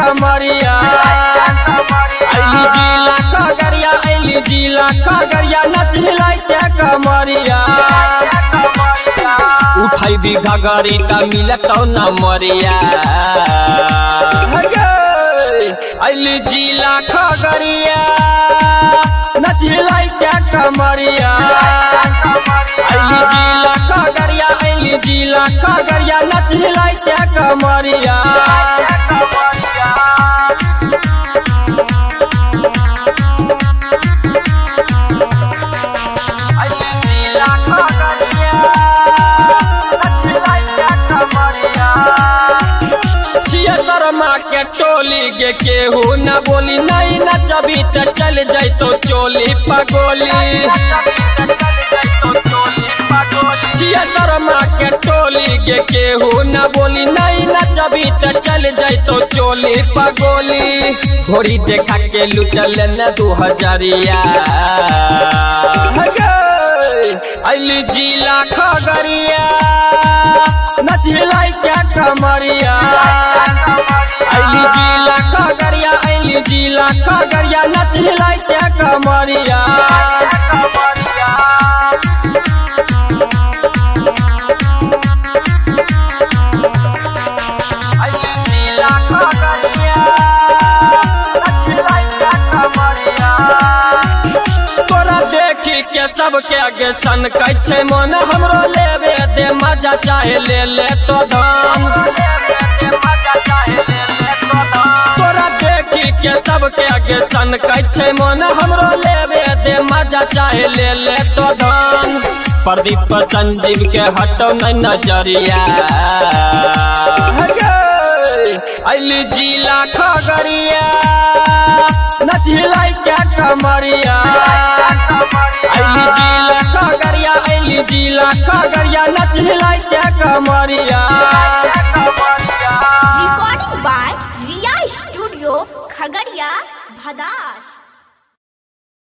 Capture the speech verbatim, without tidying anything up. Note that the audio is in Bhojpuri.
कमरिया अली जिला खगड़िया अली जिला खगड़िया नच हिलाई के कमरिया उठाई भी घगरी का मिलतौ न मरिया अली जिला खगड़िया नच हिलाई के कमरिया अली जिला खगड़िया अली जिला खगड़िया नच हिलाई के कमरिया शर्मा के टोली गे केहू न बोली नहीं नचबी त चल जाई तो चोली पगोली शर्मा के टोली गे केहू न बोली नहीं नचबी त चल जाई तो चोली पगोली घोड़ी देखा के लुटल न दू हजारिया अली जिला खगड़िया नच हिलाई के कमरिया अली जिला खगड़िया अली जिला खगड़िया नच हिलाई के कमरिया अली जिला खगड़िया नच हिलाई के कमरिया तोरा देखी के सबके आगे सन कैसे मन हमरो लेवे दे मजा चाहे ले ले तो धाम तोरा देखी के सबके आगे सन कैसे मन हमरो लेवे दे मजा चाहे ले ले तो धाम प्रदीप संजीव के हटो नहीं नजरिया अली जिला खगड़िया नच हिलाई के कमरिया अली जिला खगड़िया अली जिला खगड़िया नच हिलाई के कमरिया recording by Riya studio Khagaria Bhadas.